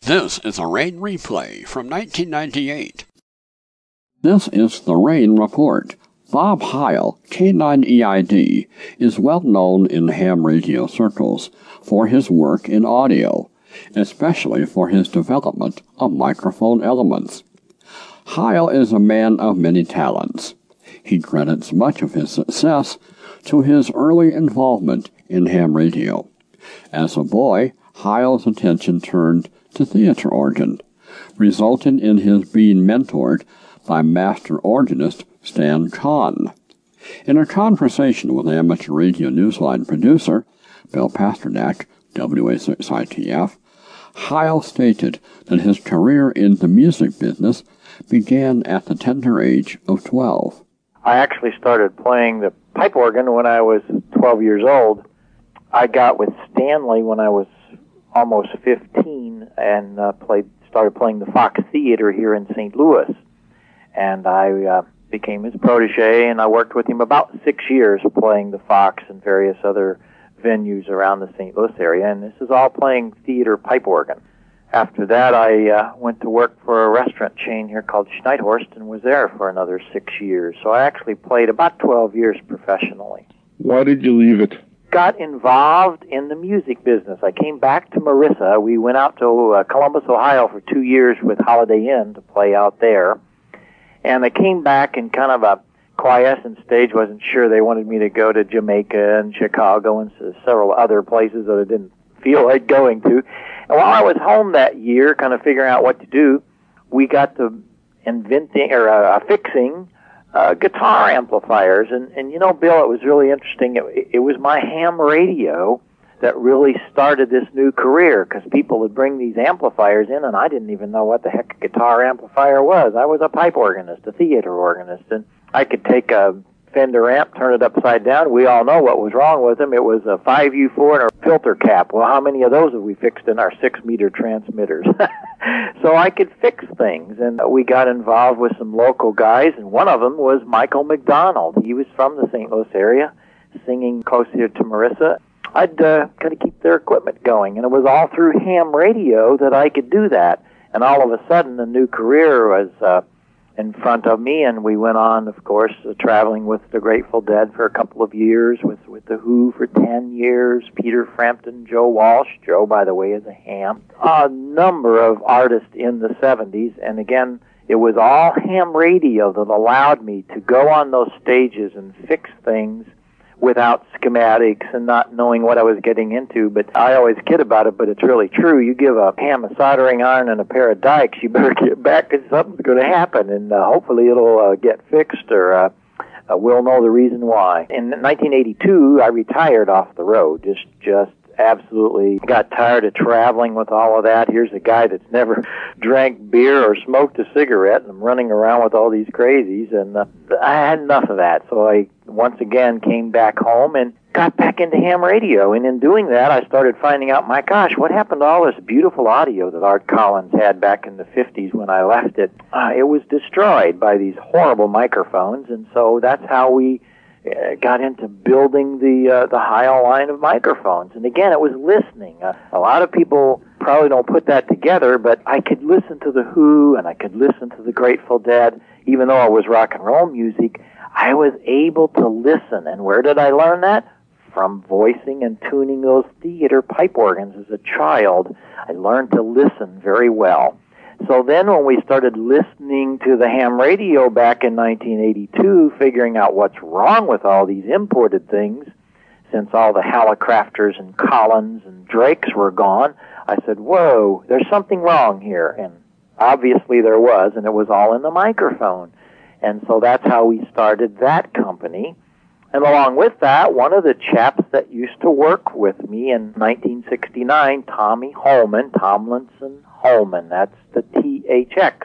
This is a Rain replay from 1998. This is the Rain Report. Bob Heil, K9EID, is well known in ham radio circles for his work in audio, especially for his development of microphone elements. Heil is a man of many talents. He credits much of his success to his early involvement in ham radio. As a boy, Heil's attention turned to theater organ, resulting in his being mentored by master organist Stan Kahn. In a conversation with amateur radio newsline producer Bill Pasternak, WA6ITF, Heil stated that his career in the music business began at the tender age of 12. I actually started playing the pipe organ when I was 12 years old. I got with Stanley when I was almost 15 and started playing the Fox Theater here in St. Louis. And I became his protege, and I worked with him about 6 years playing the Fox and various other venues around the St. Louis area. And this is all playing theater pipe organ. After that, I went to work for a restaurant chain here called Schneidhorst and was there for another 6 years. So I actually played about 12 years professionally. Why did you leave it? Got involved in the music business. I came back to Marissa. We went out to Columbus, Ohio for 2 years with Holiday Inn to play out there. And I came back in kind of a quiescent stage. Wasn't sure. They wanted me to go to Jamaica and Chicago and several other places that I didn't feel like going to. And while I was home that year, kind of figuring out what to do, we got to fixing guitar amplifiers. And you know, Bill, it was really interesting. It was my ham radio that really started this new career, because people would bring these amplifiers in, and I didn't even know what the heck a guitar amplifier was. I was a pipe organist, a theater organist, and I could take a Fender amp, turn it upside down. We all know what was wrong with them. It was a 5U4 and a filter cap. Well, how many of those have we fixed in our 6-meter transmitters? So I could fix things, and we got involved with some local guys, and one of them was Michael McDonald. He was from the St. Louis area, singing close here to Marissa. I'd kind of keep their equipment going, and it was all through ham radio that I could do that. And all of a sudden, a new career was in front of me, and we went on, of course, traveling with the Grateful Dead for a couple of years, with the Who for 10 years, Peter Frampton, Joe Walsh. Joe, by the way, is a ham. A number of artists in the 70s, and again, it was all ham radio that allowed me to go on those stages and fix things without schematics and not knowing what I was getting into. But I always kid about it, but it's really true. You give a ham a soldering iron and a pair of dikes, you better get back because something's going to happen, and hopefully it'll get fixed, or we'll know the reason why. In 1982, I retired off the road, just absolutely got tired of traveling with all of that. Here's a guy that's never drank beer or smoked a cigarette, and I'm running around with all these crazies, and I had enough of that. So I once again came back home and got back into ham radio. And in doing that, I started finding out, my gosh, what happened to all this beautiful audio that Art Collins had back in the 50s when I left it? It was destroyed by these horrible microphones, and so that's how we got into building the Heil line of microphones. And again, it was listening. A lot of people probably don't put that together, but I could listen to the Who and I could listen to the Grateful Dead. Even though it was rock and roll music, I was able to listen. And where did I learn that? From voicing and tuning those theater pipe organs as a child. I learned to listen very well. So then when we started listening to the ham radio back in 1982, figuring out what's wrong with all these imported things, since all the Hallicrafters and Collins and Drakes were gone, I said, whoa, there's something wrong here. And obviously there was, and it was all in the microphone. And so that's how we started that company. And along with that, one of the chaps that used to work with me in 1969, Tommy Holman, Tomlinson Holman, that's the THX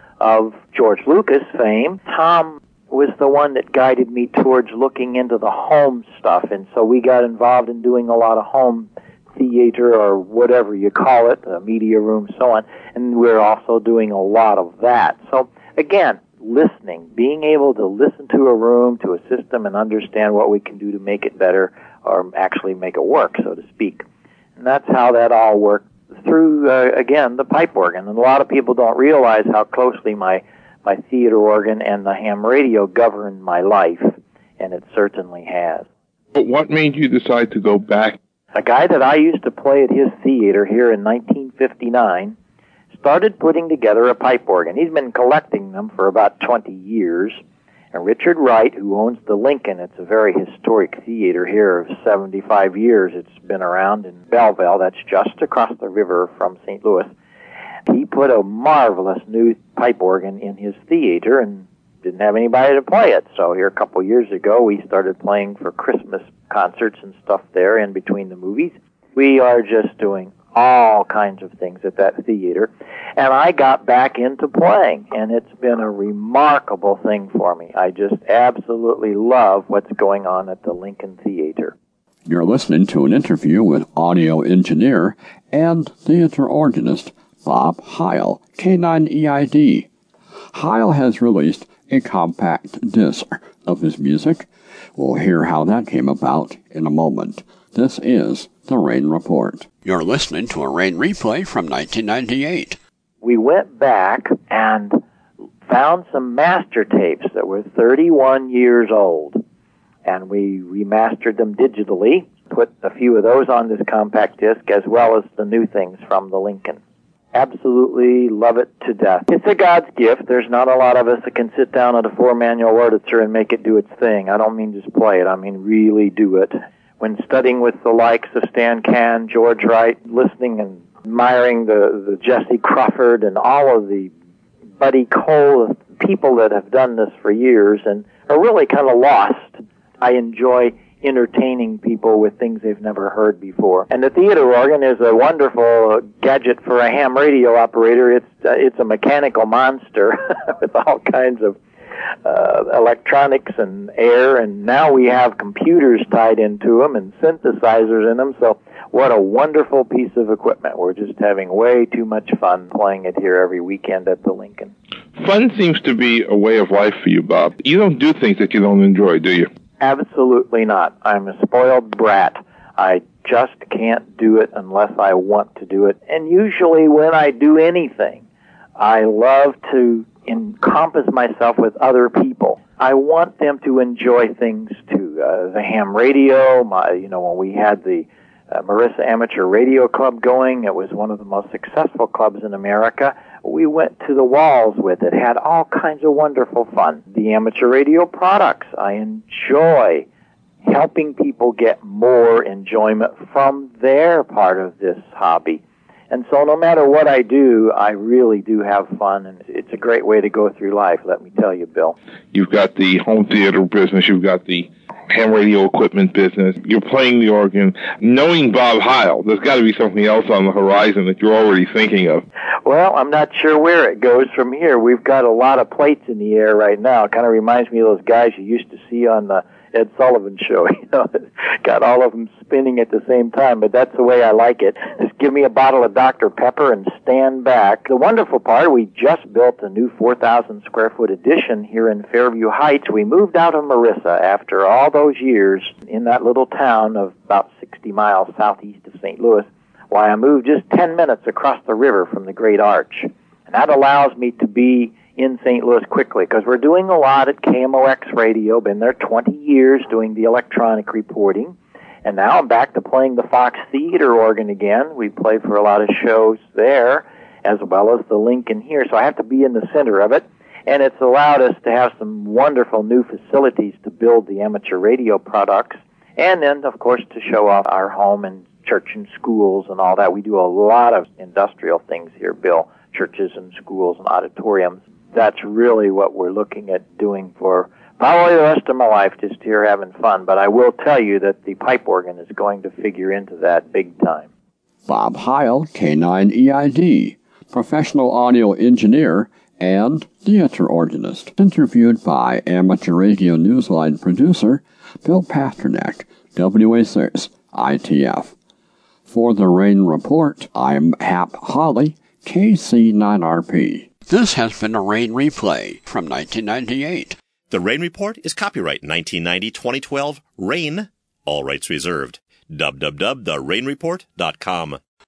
of George Lucas fame. Tom was the one that guided me towards looking into the home stuff, and so we got involved in doing a lot of home theater, or whatever you call it, media room, so on, and we're also doing a lot of that. So again, listening, being able to listen to a room, to a system, and understand what we can do to make it better, or actually make it work, so to speak. And that's how that all worked through, again, the pipe organ. And a lot of people don't realize how closely my theater organ and the ham radio govern my life, and it certainly has. But what made you decide to go back? A guy that I used to play at his theater here in 1959 started putting together a pipe organ. He's been collecting them for about 20 years. And Richard Wright, who owns the Lincoln, it's a very historic theater here of 75 years. It's been around in Belleville, that's just across the river from St. Louis. He put a marvelous new pipe organ in his theater and didn't have anybody to play it. So here a couple of years ago, we started playing for Christmas concerts and stuff there in between the movies. We are just doing all kinds of things at that theater. And I got back into playing, and it's been a remarkable thing for me. I just absolutely love what's going on at the Lincoln Theater. You're listening to an interview with audio engineer and theater organist Bob Heil, K9EID. Heil has released a compact disc of his music. We'll hear how that came about in a moment. This is The Rain Report. You're listening to a Rain replay from 1998. We went back and found some master tapes that were 31 years old, and we remastered them digitally, put a few of those on this compact disc, as well as the new things from the Lincoln. Absolutely love it to death. It's a God's gift. There's not a lot of us that can sit down at a 4-manual Wurlitzer and make it do its thing. I don't mean just play it. I mean really do it. When studying with the likes of Stan Can, George Wright, listening and admiring the Jesse Crawford and all of the Buddy Cole, people that have done this for years and are really kind of lost, I enjoy entertaining people with things they've never heard before. And the theater organ is a wonderful gadget for a ham radio operator. It's a mechanical monster with all kinds of electronics and air, and now we have computers tied into them and synthesizers in them, so what a wonderful piece of equipment. We're just having way too much fun playing it here every weekend at the Lincoln. Fun seems to be a way of life for you, Bob. You don't do things that you don't enjoy, do you? Absolutely not. I'm a spoiled brat. I just can't do it unless I want to do it, and usually when I do anything, I love to encompass myself with other people. I want them to enjoy things too. The ham radio, when we had the Marissa Amateur Radio Club going, it was one of the most successful clubs in America. We went to the walls with it, had all kinds of wonderful fun. The amateur radio products, I enjoy helping people get more enjoyment from their part of this hobby. And so no matter what I do, I really do have fun, and it's a great way to go through life, let me tell you, Bill. You've got the home theater business, you've got the ham radio equipment business, you're playing the organ. Knowing Bob Heil, there's got to be something else on the horizon that you're already thinking of. Well, I'm not sure where it goes from here. We've got a lot of plates in the air right now. It kind of reminds me of those guys you used to see on the Ed Sullivan Show, got all of them spinning at the same time, but that's the way I like it. Just give me a bottle of Dr. Pepper and stand back. The wonderful part, we just built a new 4,000 square foot addition here in Fairview Heights. We moved out of Marissa after all those years in that little town of about 60 miles southeast of St. Louis. Why, I moved just 10 minutes across the river from the Great Arch. And that allows me to be in St. Louis quickly, because we're doing a lot at KMOX Radio, been there 20 years doing the electronic reporting, and now I'm back to playing the Fox Theater organ again. We play for a lot of shows there, as well as the Lincoln here, so I have to be in the center of it, and it's allowed us to have some wonderful new facilities to build the amateur radio products, and then, of course, to show off our home and church and schools and all that. We do a lot of industrial things here, Bill, churches and schools and auditoriums. That's really what we're looking at doing for probably the rest of my life, just here having fun. But I will tell you that the pipe organ is going to figure into that big time. Bob Heil, K9EID, professional audio engineer and theater organist, interviewed by amateur radio newsline producer Bill Pasternak, WA6 ITF. For the Rain Report, I'm Hap Holly, KC9RP. This has been a Rain replay from 1998. The Rain Report is copyright 1990-2012, Rain, all rights reserved. www.therainreport.com